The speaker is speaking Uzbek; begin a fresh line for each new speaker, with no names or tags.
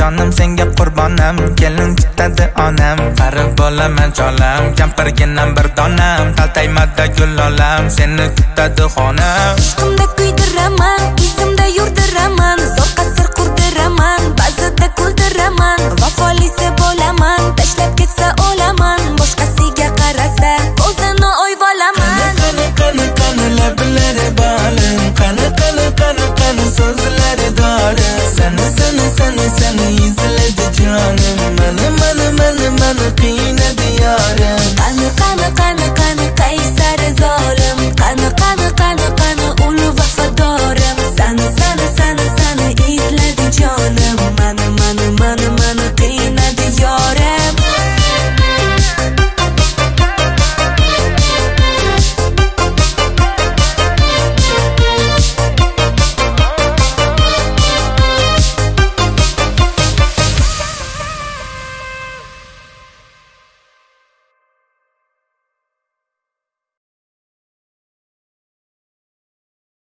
jonim senga qurbonam, kelin tutadi onam, qarib bo'laman cholam, kampirginam bir donam, taltaymada gul olam, seni tutadi xonam.
Ishqimda kuydiraman, izimda yurdiraman, zo'r qasr qurdiraman, ba'zida kuldiraman.